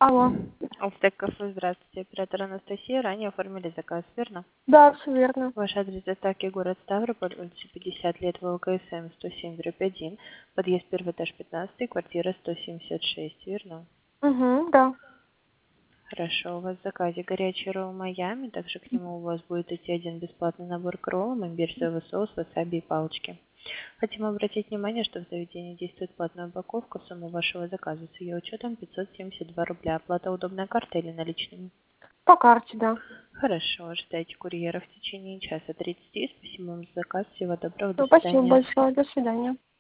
Алло. Алстек кафе, здравствуйте. Оператор Анастасия. Ранее оформили заказ, верно? Да, все верно. Ваш адрес доставки город Ставрополь, улица 50 лет, ВЛКСМ 107/1, подъезд первый этаж 15, квартира 176, верно? Угу, да. Хорошо, у вас в заказе горячий ролл Майами, также к нему у вас будет идти один бесплатный набор к роллам, имбирь, соевый соус, васаби и палочки. Хотим обратить внимание, что в заведении действует платная упаковка, сумма вашего заказа с ее учетом 572 рубля. Оплата удобная картой или наличными? По карте, да. Хорошо, ожидайте курьера в течение часа 30. Спасибо вам за заказ. Всего доброго. До Спасибо свидания. большое. До свидания.